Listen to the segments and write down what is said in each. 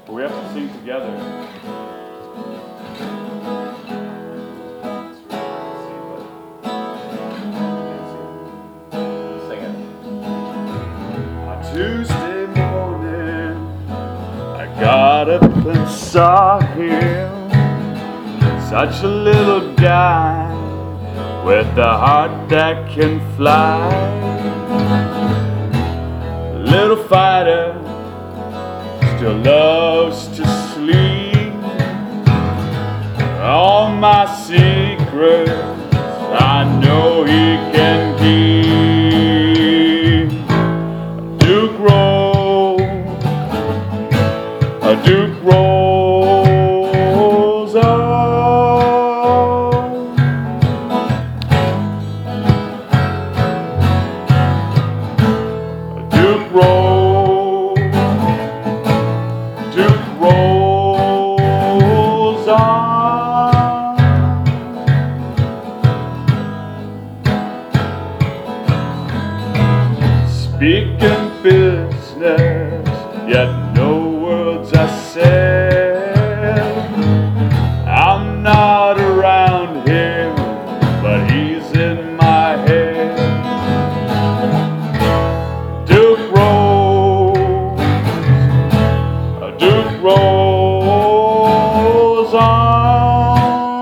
But we have to sing together. Sing it. On Tuesday morning, I got up and saw him. Such a little guy with a heart that can fly. Little fighter still loves to sleep. All my secrets I know he can keep. Duke rolls on. Duke rolls on. Speaking business, yet no words are said. I'm not around him, but he's in my head. Duke rolls on.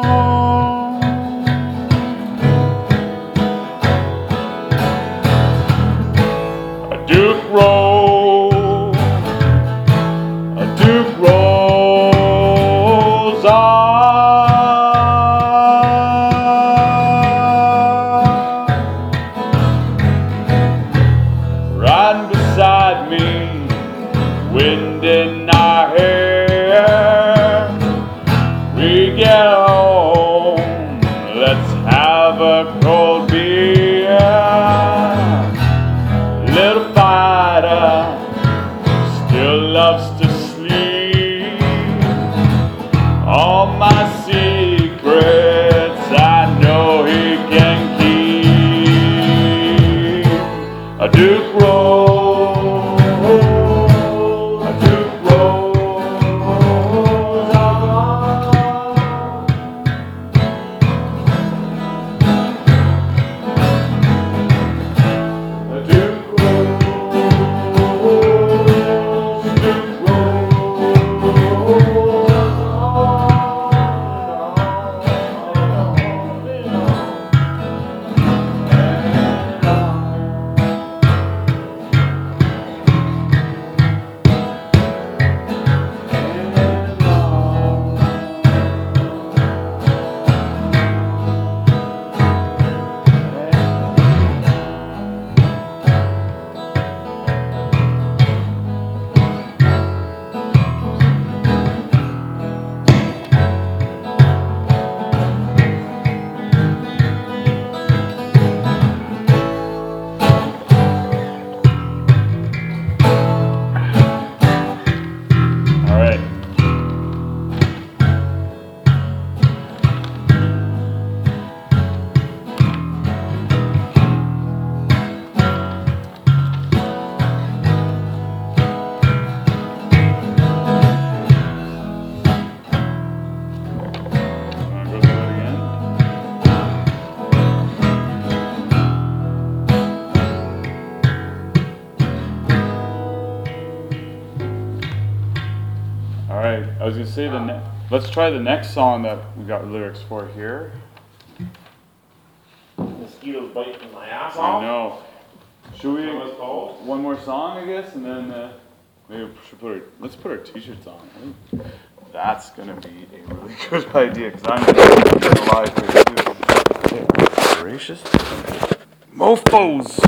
Duke rolls on. Riding beside me, wind in our hair. We get home, let's have a cold beer. Little fighter still loves to sleep. All my secrets I know he can keep. A Duke rolls on. A Duke Alright, I was going to say let's try the next song that we got lyrics for here. Mosquitoes biting my ass I off. know. Should we That was cold. one more song, I guess, and then maybe we should let's put our t-shirts on. I think that's going to be a really good idea because I'm going to live here too. Gracious. Mofos!